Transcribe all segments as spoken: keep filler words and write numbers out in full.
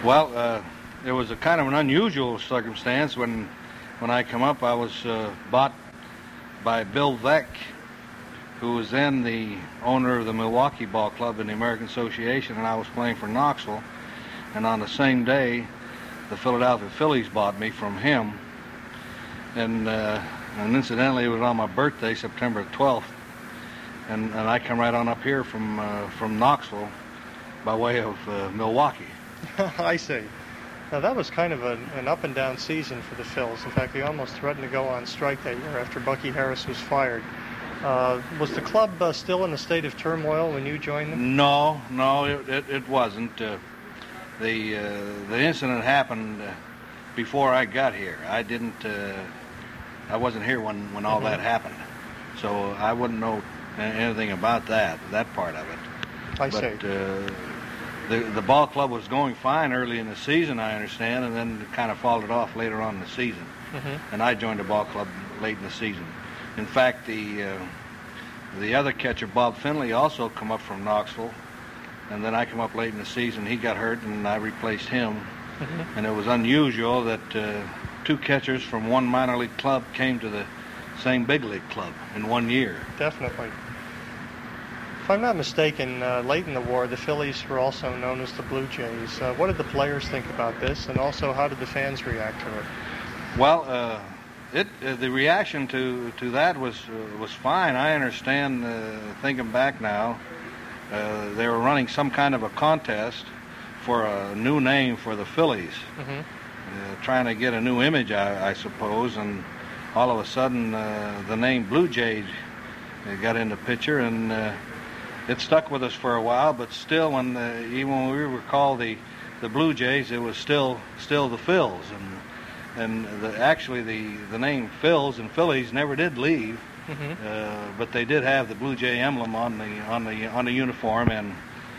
Well, uh, it was a kind of an unusual circumstance. When when I come up, I was uh, bought by Bill Veeck, who was then the owner of the Milwaukee Ball Club in the American Association, and I was playing for Knoxville. And on the same day, the Philadelphia Phillies bought me from him. And, uh, and incidentally, it was on my birthday, September twelfth. And, and I come right on up here from uh, from Knoxville by way of uh, Milwaukee. I see. Now that was kind of an, an up and down season for the Phils. In fact, they almost threatened to go on strike that year after Bucky Harris was fired. Uh, was the club uh, still in a state of turmoil when you joined them? No, no, it, it, it wasn't. Uh, the uh, the incident happened uh, before I got here. I didn't. Uh, I wasn't here when, when all mm-hmm. that happened, so I wouldn't know anything about that that part of it. I but, see. Uh, the the ball club was going fine early in the season, I understand, and then kind of faltered off later on in the season. Mm-hmm. And I joined the ball club late in the season. In fact, the uh, the other catcher, Bob Finley, also come up from Knoxville, and then I come up late in the season. He got hurt, and I replaced him. Mm-hmm. And it was unusual that uh, two catchers from one minor league club came to the same big league club in one year. Definitely. If I'm not mistaken, uh, late in the war, the Phillies were also known as the Blue Jays. Uh, what did the players think about this, and also how did the fans react to it? Well, uh, It uh, the reaction to to that was uh, was fine. I understand. Uh, thinking back now, uh, they were running some kind of a contest for a new name for the Phillies, mm-hmm. uh, trying to get a new image, I, I suppose. And all of a sudden, uh, the name Blue Jays got in the picture, and uh, it stuck with us for a while. But still, when the, even when we were called the the Blue Jays, it was still still the Phils. And And the, actually, the, the name Phils and Phillies never did leave, mm-hmm. uh, but they did have the Blue Jay emblem on the on the on the uniform, and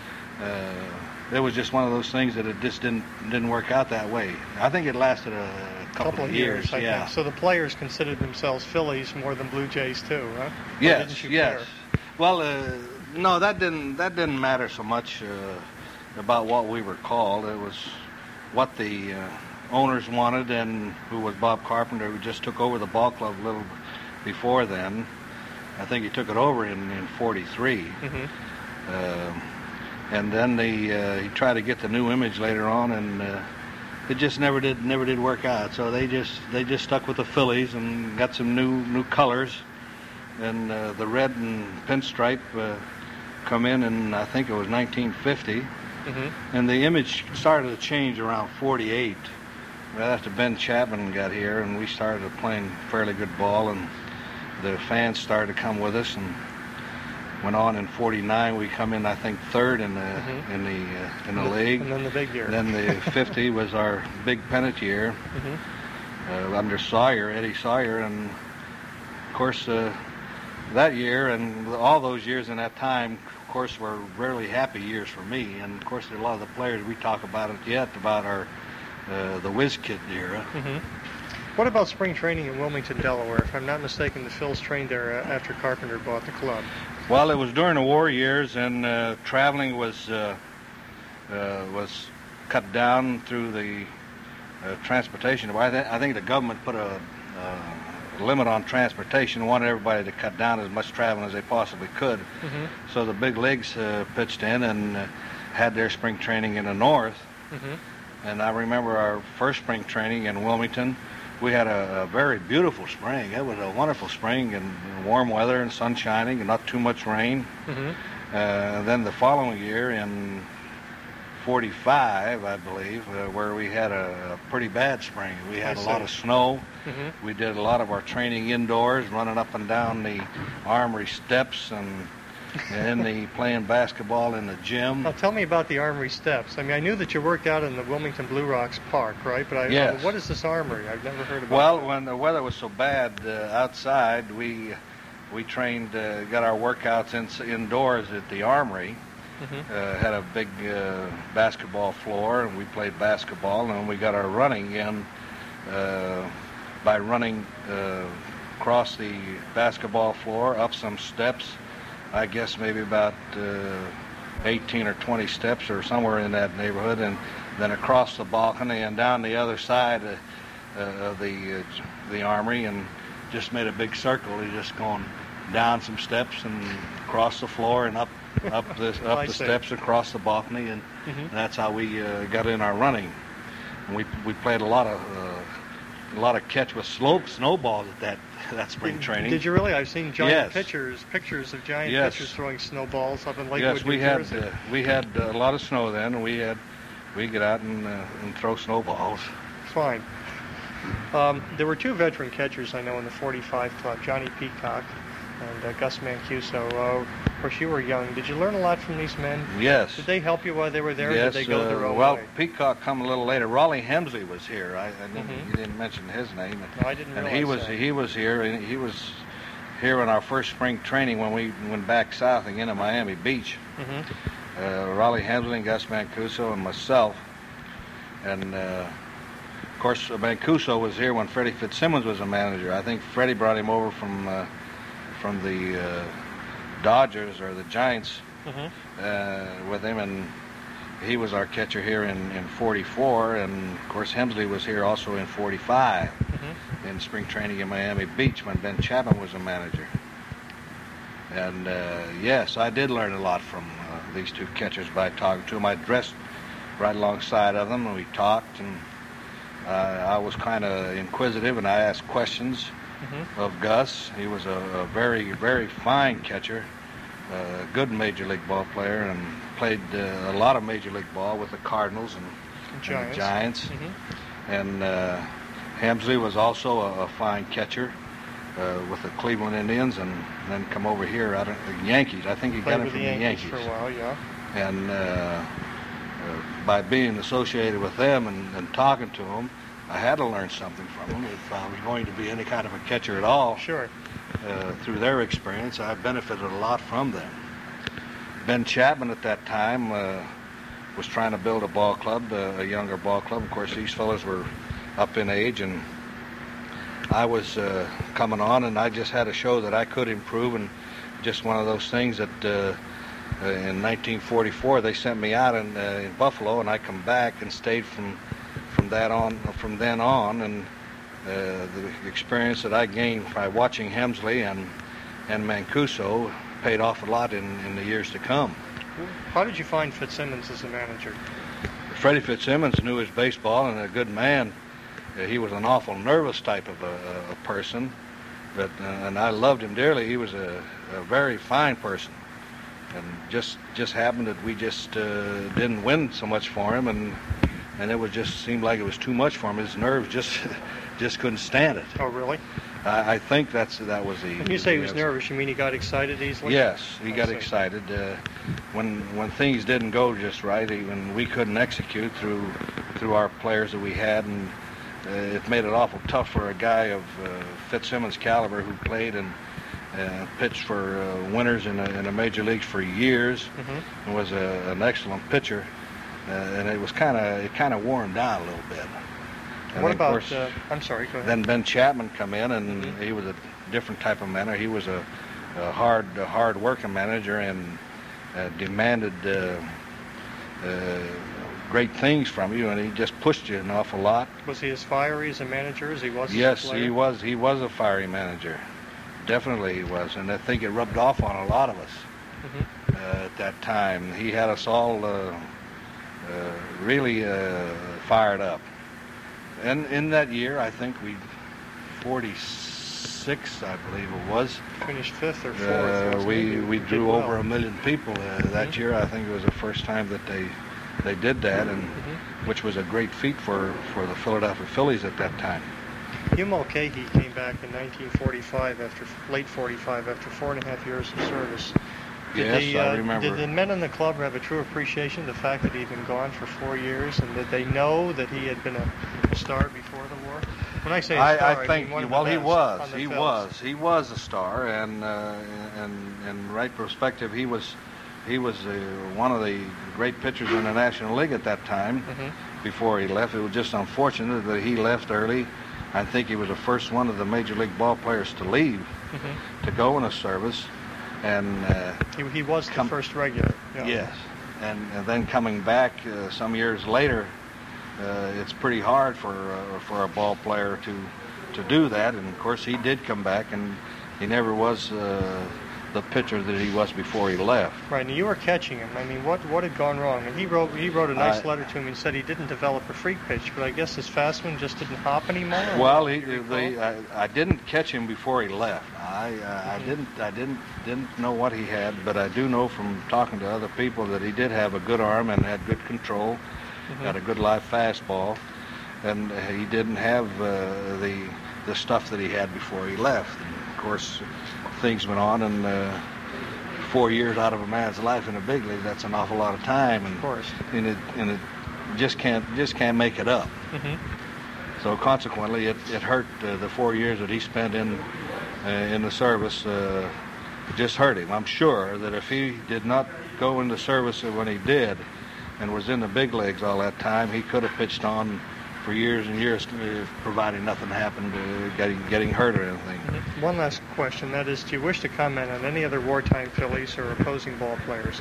uh, it was just one of those things that it just didn't didn't work out that way. I think it lasted a couple, couple of years. years I yeah. think. So the players considered themselves Phillies more than Blue Jays too, huh? Or yes. didn't you yes. care? Well, uh, no, that didn't that didn't matter so much uh, about what we were called. It was what the uh, owners wanted, and who was Bob Carpenter, who just took over the ball club a little before then. I think he took it over in in forty-three, mm-hmm. uh, and then they uh, he tried to get the new image later on, and uh, it just never did never did work out. So they just they just stuck with the Phillies and got some new new colors, and uh, the red and pinstripe uh, come in, and I think it was nineteen fifty, mm-hmm. and the image started to change around forty-eight. Right after Ben Chapman got here, and we started playing fairly good ball, and the fans started to come with us, and went on in forty-nine. We come in, I think, third in the mm-hmm. in the uh, in the and league. And then the big year. And then the fifty was our big pennant year mm-hmm. uh, under Sawyer, Eddie Sawyer, and of course uh, that year and all those years in that time, of course, were rarely happy years for me. And of course, a lot of the players, we talk about it yet about our. Uh, the Whiz Kid era. Mm-hmm. What about spring training in Wilmington, Delaware? If I'm not mistaken, the Phils trained there after Carpenter bought the club. Well, it was during the war years, and uh, traveling was uh, uh, was cut down through the uh, transportation. I, th- I think the government put a, a limit on transportation, wanted everybody to cut down as much traveling as they possibly could. Mm-hmm. So the big leagues uh, pitched in and uh, had their spring training in the north. Mm-hmm. And I remember our first spring training in Wilmington. We had a, a very beautiful spring. It was a wonderful spring, and warm weather and sun shining and not too much rain. Mm-hmm. Uh, then the following year in forty-five, I believe, uh, where we had a, a pretty bad spring. We had a lot of snow. Mm-hmm. We did a lot of our training indoors, running up and down the Armory steps and and the playing basketball in the gym. Now, tell me about the Armory steps. I mean, I knew that you worked out in the Wilmington Blue Rocks Park, right? But I, yes. uh, what is this Armory? I've never heard about Well, that. when the weather was so bad uh, outside, we we trained, uh, got our workouts in, indoors at the Armory. Mm-hmm. Uh, had a big uh, basketball floor, and we played basketball, and we got our running in uh, by running uh, across the basketball floor, up some steps, I guess maybe about uh, eighteen or twenty steps or somewhere in that neighborhood, and then across the balcony and down the other side of, uh, of the uh, the armory, and just made a big circle. He just going down some steps and across the floor and up up the up the steps across the balcony, and, mm-hmm. and that's how we uh, got in our running. And we we played a lot of uh, a lot of catch with slope snowballs at that that spring training. Did you really? I've seen giant yes. pitchers, pictures of giant yes. pitchers throwing snowballs up in Lakewood, yes, we New had Jersey. uh, we had a lot of snow then, and we had we get out and uh, and throw snowballs. Fine. Um, there were two veteran catchers I know in the forty-five club, Johnny Peacock and uh, Gus Mancuso. Uh, of course, you were young. Did you learn a lot from these men? Yes. Did they help you while they were there, yes, or did they go uh, their own well, way? Peacock come a little later. Raleigh Hemsley was here. I, I didn't, Mm-hmm. You didn't mention his name. No, I didn't and realize he was that. he was here, and he was here in our first spring training when we went back south again to Miami Beach. Mm-hmm. Uh, Raleigh Hemsley and Gus Mancuso and myself, and uh, of course Mancuso was here when Freddie Fitzsimmons was a manager. I think Freddie brought him over from uh, from the uh, Dodgers or the Giants Mm-hmm. uh, with him, and he was our catcher here in, in forty-four, and of course Hemsley was here also in forty-five Mm-hmm. in spring training in Miami Beach when Ben Chapman was a manager. And uh, yes, I did learn a lot from uh, these two catchers by talking to them. I dressed right alongside of them, and we talked, and uh, I was kind of inquisitive, and I asked questions Mm-hmm. of Gus. He was a, a very, very fine catcher, a good major league ball player, and played uh, a lot of major league ball with the Cardinals and, Giants. and the Giants. Mm-hmm. And uh, Hemsley was also a, a fine catcher uh, with the Cleveland Indians, and then come over here out of the Yankees. I think he Played got it with from the the Yankees, Yankees. for a while, yeah. And uh, uh, by being associated with them and, and talking to them, I had to learn something from them. If I was going to be any kind of a catcher at all, Sure. uh, through their experience, I benefited a lot from them. Ben Chapman at that time uh, was trying to build a ball club, uh, a younger ball club. Of course, these fellows were up in age, and I was uh, coming on, and I just had to show that I could improve, and just one of those things that uh, uh, in nineteen forty-four they sent me out in, uh, in Buffalo, and I come back and stayed from from that on from then on, and uh, the experience that I gained by watching Hemsley and and Mancuso paid off a lot in, in the years to come. How did you find Fitzsimmons as a manager? Freddie Fitzsimmons knew his baseball and a good man. Uh, he was an awful nervous type of a, a person, but uh, and I loved him dearly. He was a, a very fine person, and just just happened that we just uh, didn't win so much for him, and and it was just seemed like it was too much for him. His nerves just just couldn't stand it. Oh, really? I, I think that's that was the. When you say he was yes. nervous, you mean he got excited easily? Yes, he I got see. excited uh, when when things didn't go just right. Even we couldn't execute through through our players that we had, and uh, it made it awful tough for a guy of uh, Fitzsimmons' caliber who played and uh, pitched for uh, winners in a, in a major leagues for years, Mm-hmm. and was a, an excellent pitcher. Uh, and it was kind of it kind of wore him down a little bit. And What then, of about, course, uh, I'm sorry, go ahead. then Ben Chapman come in, and Mhm. he was a different type of manager. He was a, a hard, a hard-working manager, and uh, demanded uh, uh, great things from you, and he just pushed you an awful lot. Was he as fiery as a manager as he was as a Yes, player? he was. He was a fiery manager. Definitely, he was, and I think it rubbed off on a lot of us Mhm. uh, at that time. He had us all uh, uh, really uh, fired up. And in that year, I think we, forty-six, I believe it was, Finished fifth or fourth. uh, wasn't we he? we Did drew well. over a million people uh, that Mhm. year. I think it was the first time that they they did that, and Mhm. which was a great feat for, for the Philadelphia Phillies at that time. Hugh Mulcahy came back in nineteen forty-five, after late forty-five, after four and a half years of service. Did Yes, the, I uh, remember. Did the men in the club have a true appreciation of the fact that he'd been gone for four years, and did they know that he had been a, a star before the war? When I say a I, star, I I think mean one of well the he best was on the he Phils. was he was a star, and uh, and in right perspective he was he was uh, one of the great pitchers in the National League at that time. Mhm. Before he left, it was just unfortunate that he left early. I think he was the first one of the major league ball players to leave Mhm. to go in a service, and uh, he, he was the com- first regular. Yeah. Yes, and, and then coming back uh, some years later, uh, it's pretty hard for uh, for a ball player to to do that. And of course, he did come back, and he never was uh, the pitcher that he was before he left. Right, and you were catching him. I mean, what what had gone wrong? And he wrote he wrote a nice I, letter to him and said he didn't develop a freak pitch, but I guess his fastman just didn't hop anymore. Well, he, they, I, I didn't catch him before he left. I uh, mm-hmm. I didn't I didn't didn't know what he had, but I do know from talking to other people that he did have a good arm and had good control, mm-hmm. had a good live fastball, and he didn't have uh, the the stuff that he had before he left. And of course, things went on, and uh, four years out of a man's life in the big league, that's an awful lot of time, and of course, and it and it just can't just can't make it up. Mm-hmm. So consequently, it it hurt uh, the four years that he spent in uh, in the service. Uh, it just hurt him. I'm sure that if he did not go into service when he did, and was in the big leagues all that time, he could have pitched on for years and years, uh, providing nothing happened, uh, getting getting hurt or anything. Mm-hmm. One last question, that is, do you wish to comment on any other wartime Phillies or opposing ball players?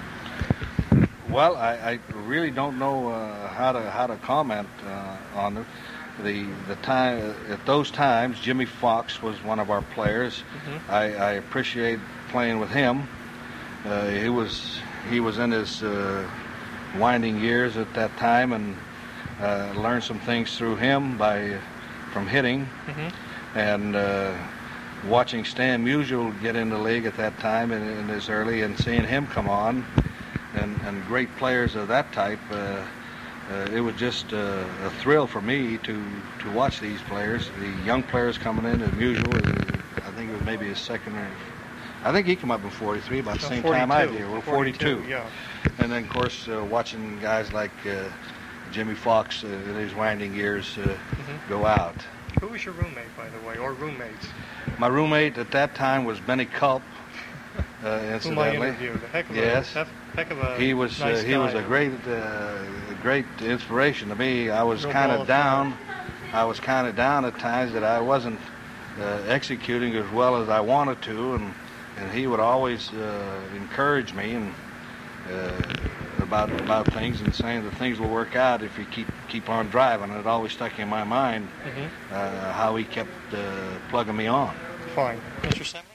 Well, I, I really don't know uh, how to how to comment uh, on it. The the time at those times, Jimmy Fox was one of our players. Mm-hmm. I, I appreciate playing with him. Uh, he was he was in his uh, winding years at that time, and Uh, learned some things through him by from hitting, mm-hmm. and uh, watching Stan Musial get in the league at that time in, in his early, and seeing him come on, and, and great players of that type. Uh, uh, it was just uh, a thrill for me to, to watch these players, the young players coming in. And Musial, uh, I think it was maybe his second or I think he came up in forty-three about the no, same forty-two. time I did. Well, forty-two. forty-two, yeah. And then of course uh, watching guys like Uh, Jimmy Fox uh, in his winding years uh, mm-hmm. go out. Who was your roommate, by the way, or roommates? My roommate at that time was Benny Culp. Uh, Whom I interviewed. A heck of yes. a, heck of a he was nice uh, he guy. was a great uh, great inspiration to me. I was kind of down. I was kind of down at times that I wasn't uh, executing as well as I wanted to, and and he would always uh, encourage me and. Uh, about about things and saying that things will work out if you keep keep on driving. It always stuck in my mind mm-hmm. uh, how he kept uh, plugging me on. Fine. Mister Simmons?